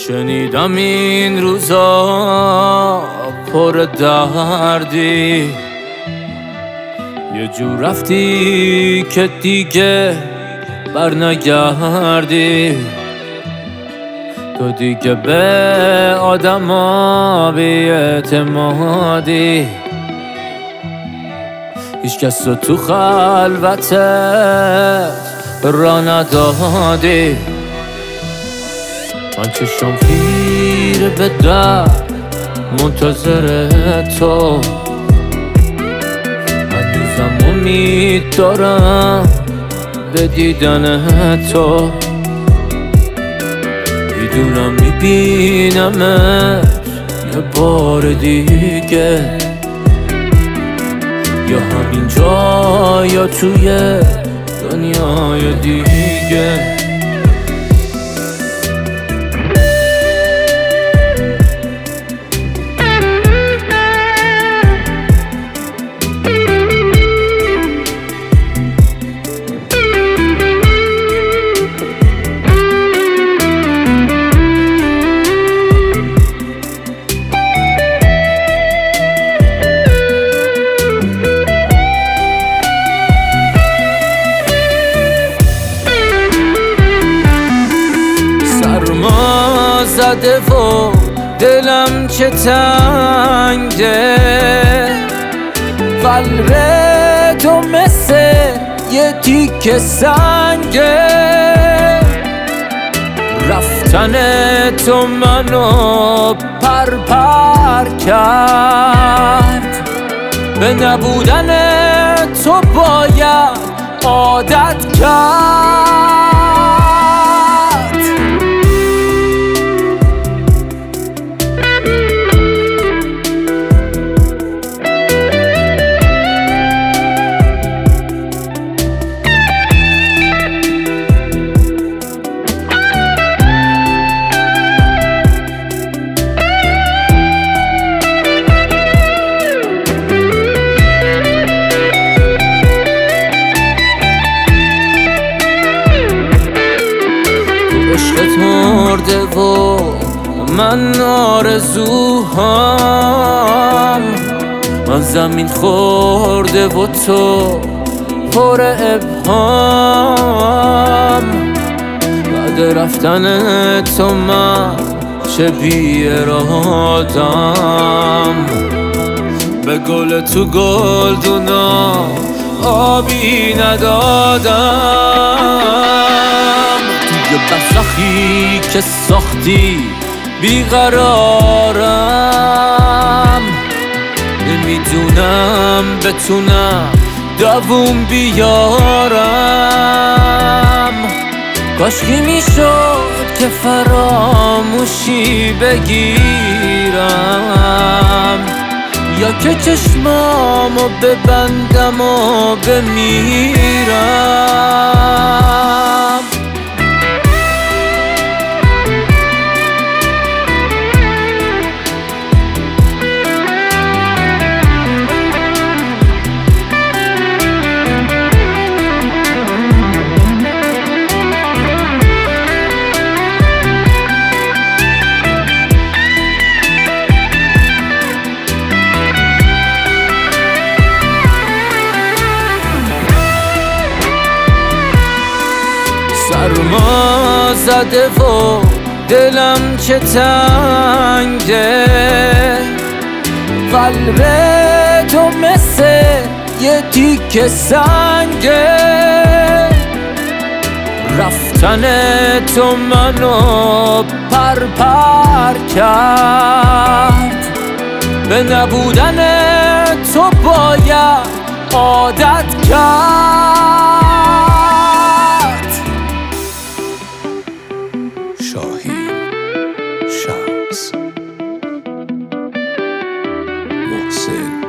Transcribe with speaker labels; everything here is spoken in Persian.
Speaker 1: شنیدم این روزا پر دردی، یه جور رفتی که دیگه برنگردی. تو دیگه به آدما بی اعتمادی، هیچ کس رو تو خلوتت را ندادی. من چشم خیره به در منتظر تو، هنوزم امید دارم به دیدن تو. میدونم میبینمت یه بار دیگه، یا همینجا یا توی دنیای دیگه. زده و دلم چه تنگه، قلب تو مثل یه تیکه سنگه. رفتن تو منو پر کرد، به نبودن تو باید عادت کرد. عشقت مرده و من آرزوهام، من زمین خورده و تو پر ابهام. بعد رفتن تو من چه بی ارادم، به گل تو گلدونا آبی ندادم. توی برزخی که ساختی بیقرارم، نمیدونم بتونم دووم بیارم. کاشکی میشد که فراموشی بگیرم، یا که چشمامو ببندم و بمیرم. سرما زده و دلم چه تنگه، قلب تو مثل یه تیکه سنگه. رفتن تو منو پر کرد، به نبودن تو باید عادت کرد.
Speaker 2: شاهین شمس محسن